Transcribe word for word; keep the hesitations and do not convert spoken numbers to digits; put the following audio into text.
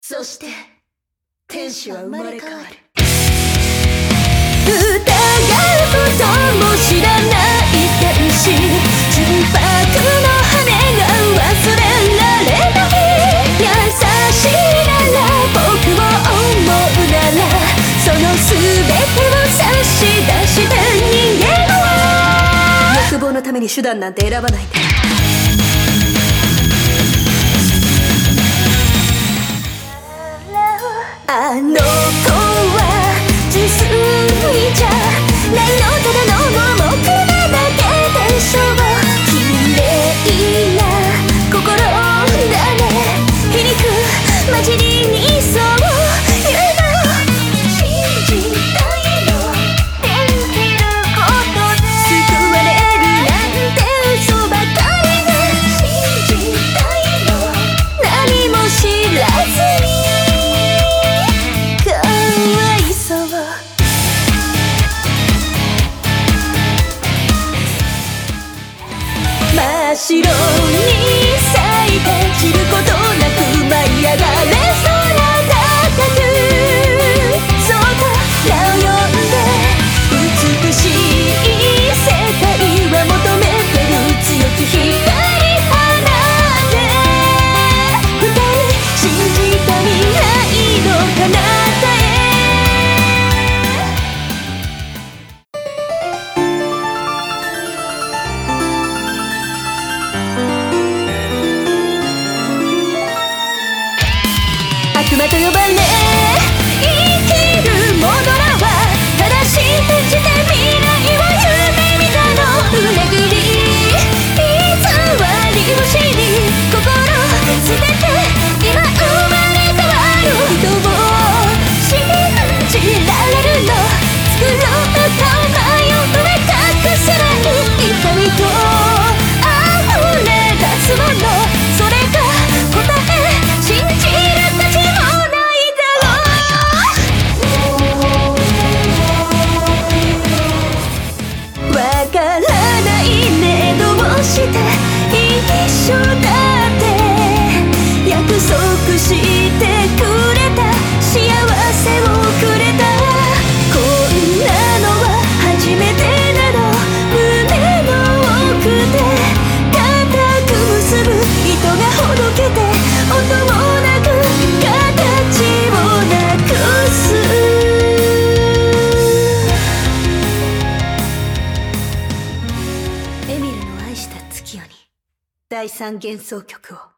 そして天使は生まれ変わる。 疑うことも知らない天使、純白の羽が忘れられない。優しいなら僕を思うなら、その全てを差し出して逃げろ。 欲望のために手段なんて選ばないで。 あの子は純粋じゃないの、ただの盲目なだけでしょう。綺麗な心だね、皮肉混じりにそう言うの。信じたいの、信じることで救われるなんて嘘ばかりね。信じたいの、何も知らずに真っ白に咲いて散ることなく舞い上がれ空高く、そうかな呼んで美しい世界は求めてる強き光放って二人信じた未来の彼方へ。悪魔と呼ばれ生きる者らは正しい信じて未来を夢見たの。裏切り偽りを知り心捨てて今生まれ変わる。人を信じられるの、作ろうと迷う埋め隠せない痛みと溢れ出すもの、それが答え。信じる価値もわからないね、どうして一緒だって約束してくれた幸せをくれた。こんなのは初めてなの、胸の奥で固く結ぶ糸がほどけて音もなく形をなくす。 エミルの愛した月夜に第三幻想曲を。